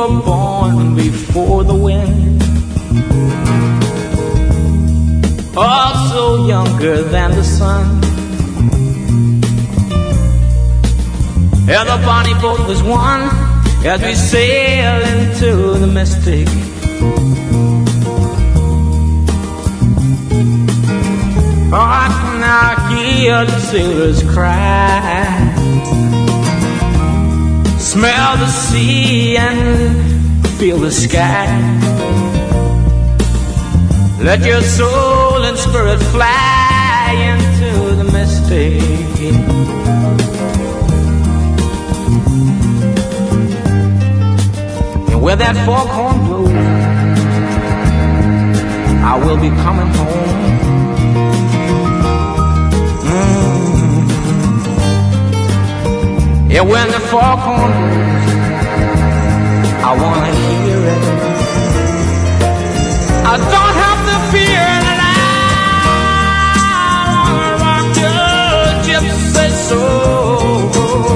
were born before the wind, also younger than the sun. And the bonnie boat was one as we sail into the mystic. Oh, I can now hear the sailors cry, smell the sea and feel the sky. Let your soul and spirit fly into the mystic. And where that foghorn blows, I will be coming home. Yeah, when the foghorn blows, I wanna hear it. I don't have to fear it. I wanna rock your gypsy soul,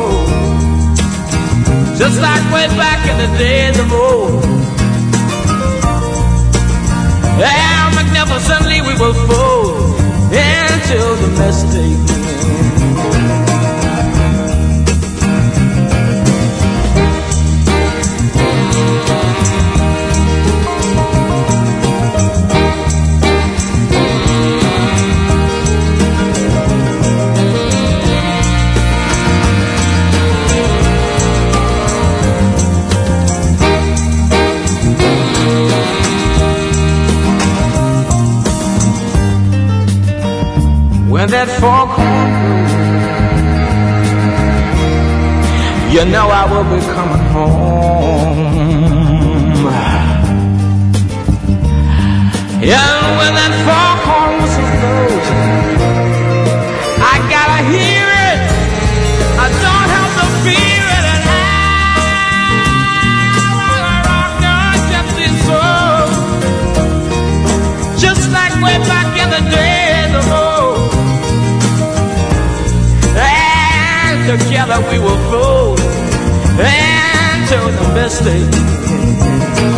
just like way back in the days of old. Yeah, magnificently we will fold into the mystic. When that foghorn blows, you know I will be coming home. Yeah, when that foghorn whistle blows, I gotta hear it. I don't have to fear it. And I wanna rock your gypsy soul, just like way back in the days of old. Together we will fold into the mystic.